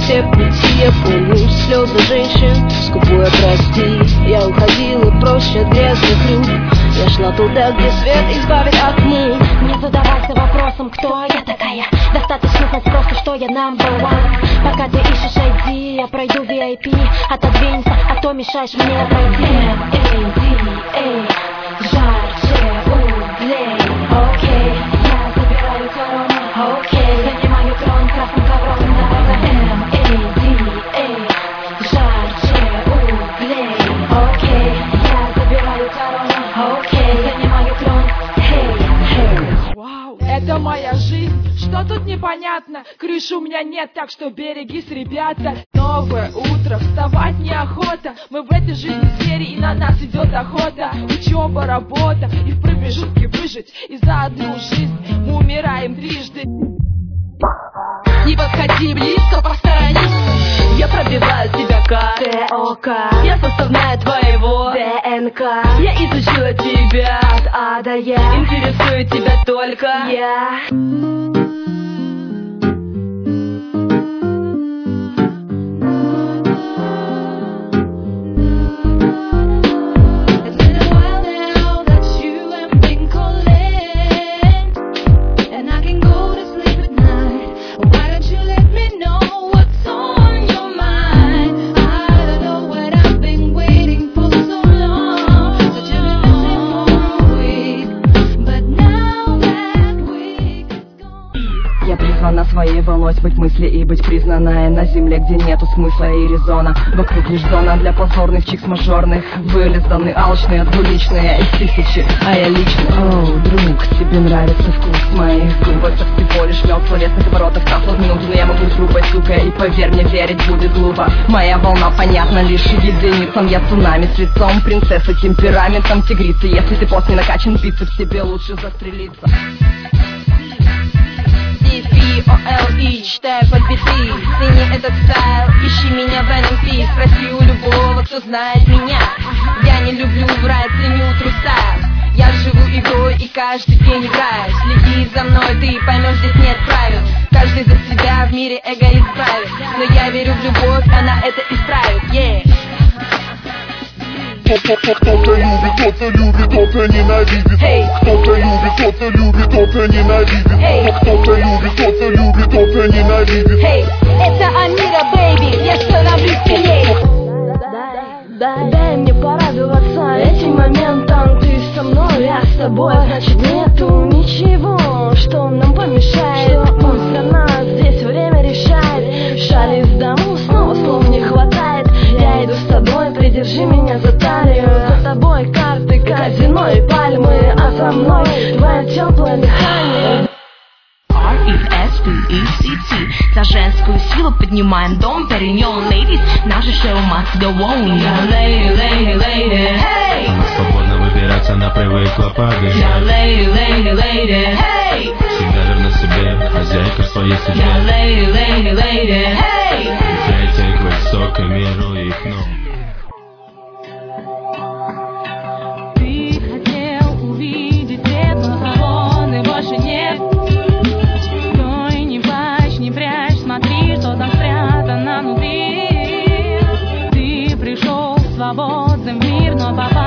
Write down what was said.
все пути, я помню слезы женщин, скупую прости. Я уходила прочь от грязных рук, я шла туда, где свет избавит от тьмы. Не задавайся вопросом, кто я такая, достаточно знать просто, что я number one. Пока ты ищешь ID, я пройду VIP. Отодвинься, а то мешаешь мне пройти. M-A-D-A, жарче углей. Окей, я забираю корону. Окей, занимаю трон красным ковром. M-A-D-A, жарче углей. Окей, я забираю корону. Окей, занимаю трон. Вау, это моя жизнь, что тут непонятно? Крыши у меня нет, так что берегись, ребята. Новое утро, вставать неохота. Мы в этой жизни звери, и на нас идет охота. Учеба, работа, и в промежутке выжить. И за одну жизнь мы умираем трижды. Не подходи близко, посторонись. Я пробиваю тебя как ТОК, я составная твоего ДНК. Я изучила тебя От А до Я, интересую тебя только я. На своей волной быть мысли и быть признанной на земле, где нету смысла и резона. Вокруг лишь зона для позорных чикс мажорных. Вы сданы алчные, двуличные из тысячи, а я личный. Оу, друг, тебе нравится вкус моих губ. Это всего лишь мел в словесных оборотах. Став в минуту, но я могу быть грубой сукой. И поверь мне, верить будет глупо. Моя волна понятна лишь единицам. Я цунами с лицом принцессы, темпераментом тигрицы. Если ты пост не накачан бицепс, тебе лучше застрелиться. D-F-O-L-E, читай под биты. Цени этот стайл, ищи меня в NMP. Спроси у любого, кто знает меня. Я не люблю врать, ценю true style. Я живу игрой и каждый день играю. Следи за мной, ты поймешь, здесь нет правил. Каждый за себя в мире эгоист правит. Но я верю в любовь, она это исправит, yeah. Кто-то любит, кто-то ненавидит. Кто-то любит, кто-то любит, кто-то ненавидит. Кто-то любит, кто-то ненавидит. Это Амира, бэйби, я становлюсь сильней. Дай мне порадоваться этим моментом. Ты со мной, я с тобой, значит нету ничего, что нам помешает. Пусть за нас здесь время решает. Шали из дому, снова слов не хватает. Я иду с тобой, придержи меня за талию. За тобой карты, казино и пальмы, а за мной твое теплое дыхание. R-E-S-P-E-C-T. За женскую силу поднимаем дом, перенем, ladies. Наше шоу must go on. Yeah, lady, lady, lady, hey. Она свободно выбираться, она привыкла падать. Yeah, lady, lady, lady, hey. Всегда верна себе, хозяйка в своей судьбе. Yeah, lady, lady, lady, hey. Летите к высокому миру их ног. Ты хотел увидеть светло, а он и больше нет. Стой, не плачь, не прячь, смотри, что там спрятано внутри. Ты пришел свободным в мир, но попал